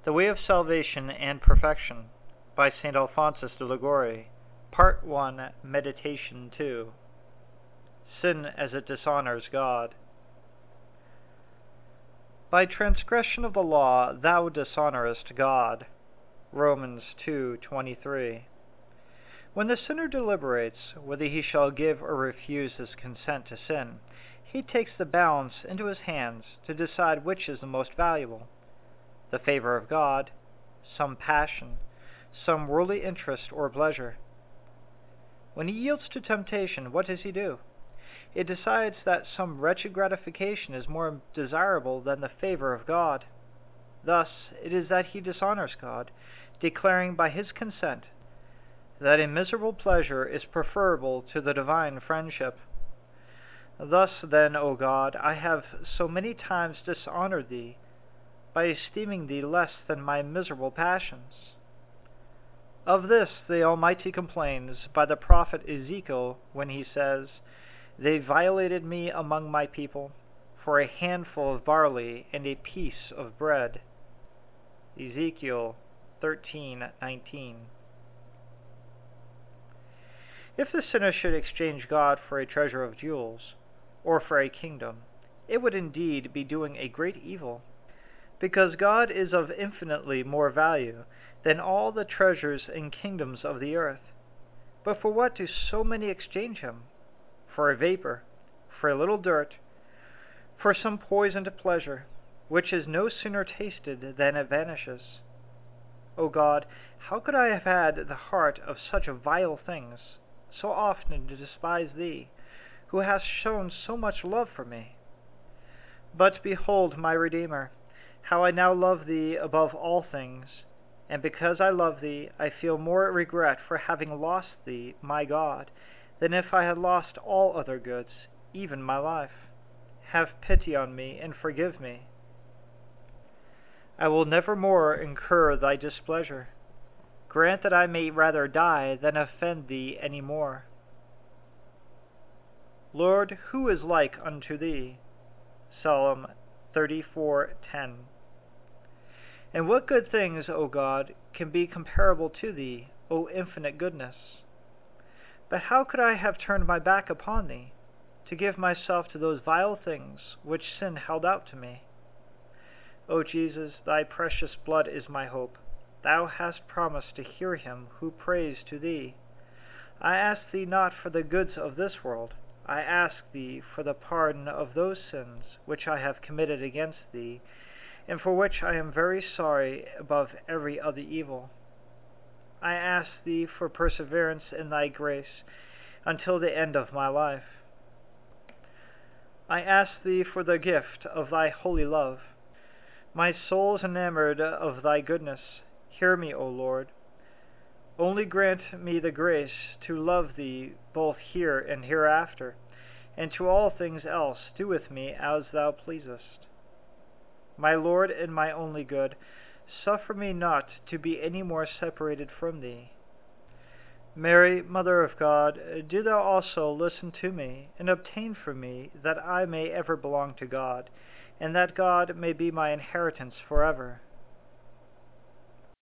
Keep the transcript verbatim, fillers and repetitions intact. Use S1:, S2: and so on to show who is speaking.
S1: The Way of Salvation and Perfection by Saint Alphonsus de Liguori. Part one, Meditation two. Sin as it dishonors God. By transgression of the law thou dishonorest God. Romans two twenty-three. When the sinner deliberates whether he shall give or refuse his consent to sin, he takes the balance into his hands to decide which is the most valuable: the favor of God, some passion, some worldly interest or pleasure. When he yields to temptation, what does he do? He decides that some wretched gratification is more desirable than the favor of God. Thus it is that he dishonors God, declaring by his consent that a miserable pleasure is preferable to the divine friendship. Thus then, O God, I have so many times dishonored thee, by esteeming thee less than my miserable passions. Of this the Almighty complains by the prophet Ezekiel when he says, They violated me among my people for a handful of barley and a piece of bread. Ezekiel thirteen nineteen. If the sinner should exchange God for a treasure of jewels, or for a kingdom, it would indeed be doing a great evil, because God is of infinitely more value than all the treasures and kingdoms of the earth. But for what do so many exchange him? For a vapor, for a little dirt, for some poisoned pleasure, which is no sooner tasted than it vanishes. O God, how could I have had the heart of such vile things, so often to despise thee, who hast shown so much love for me? But behold, my Redeemer, how I now love thee above all things, and because I love thee, I feel more regret for having lost thee, my God, than if I had lost all other goods, even my life. Have pity on me and forgive me. I will never more incur thy displeasure. Grant that I may rather die than offend thee any more. Lord, who is like unto thee? Psalm thirty-four ten. And what good things, O God, can be comparable to thee, O infinite goodness? But how could I have turned my back upon thee, to give myself to those vile things which sin held out to me? O Jesus, thy precious blood is my hope. Thou hast promised to hear him who prays to thee. I ask thee not for the goods of this world. I ask thee for the pardon of those sins which I have committed against thee, and for which I am very sorry above every other evil. I ask thee for perseverance in thy grace until the end of my life. I ask thee for the gift of thy holy love. My soul is enamored of thy goodness. Hear me, O Lord. Only grant me the grace to love thee both here and hereafter, and to all things else do with me as thou pleasest. My Lord and my only good, suffer me not to be any more separated from thee. Mary, Mother of God, do thou also listen to me, and obtain for me that I may ever belong to God, and that God may be my inheritance forever.